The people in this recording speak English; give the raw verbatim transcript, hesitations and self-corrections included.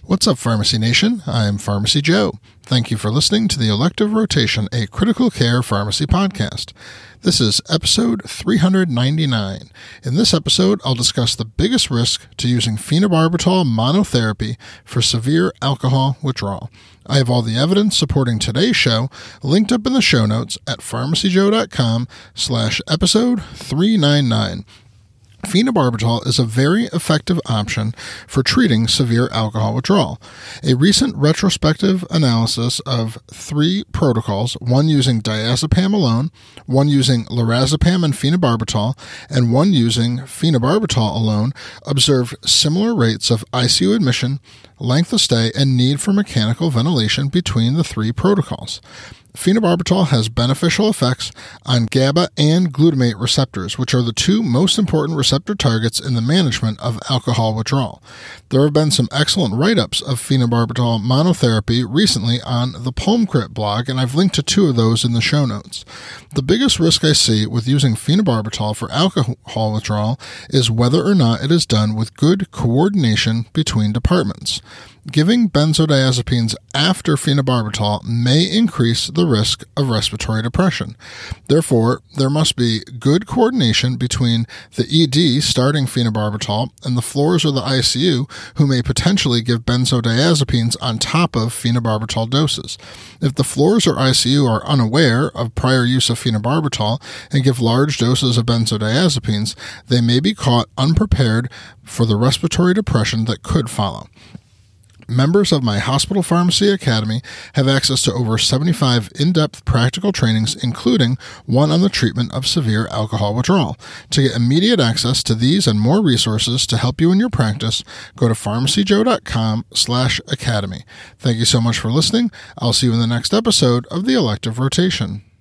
What's up, Pharmacy Nation? I'm Pharmacy Joe. Thank you for listening to the Elective Rotation, a critical care pharmacy podcast. This is episode three ninety-nine. In this episode, I'll discuss the biggest risk to using phenobarbital monotherapy for severe alcohol withdrawal. I have all the evidence supporting today's show linked up in the show notes at pharmacyjoe.com slash episode 399. Phenobarbital is a very effective option for treating severe alcohol withdrawal. A recent retrospective analysis of three protocols, one using diazepam alone, one using lorazepam and phenobarbital, and one using phenobarbital alone, observed similar rates of I C U admission, length of stay, and need for mechanical ventilation between the three protocols. Phenobarbital has beneficial effects on GABA and glutamate receptors, which are the two most important receptor targets in the management of alcohol withdrawal. There have been some excellent write-ups of phenobarbital monotherapy recently on the PulmCrit blog, and I've linked to two of those in the show notes. The biggest risk I see with using phenobarbital for alcohol withdrawal is whether or not it is done with good coordination between departments. Giving benzodiazepines after phenobarbital may increase the risk of respiratory depression. Therefore, there must be good coordination between the E D starting phenobarbital and the floors or the I C U who may potentially give benzodiazepines on top of phenobarbital doses. If the floors or I C U are unaware of prior use of phenobarbital and give large doses of benzodiazepines, they may be caught unprepared for the respiratory depression that could follow. Members of my Hospital Pharmacy Academy have access to over seventy-five in-depth practical trainings, including one on the treatment of severe alcohol withdrawal. To get immediate access to these and more resources to help you in your practice, go to pharmacyjoe.com slash academy. Thank you so much for listening. I'll see you in the next episode of the Elective Rotation.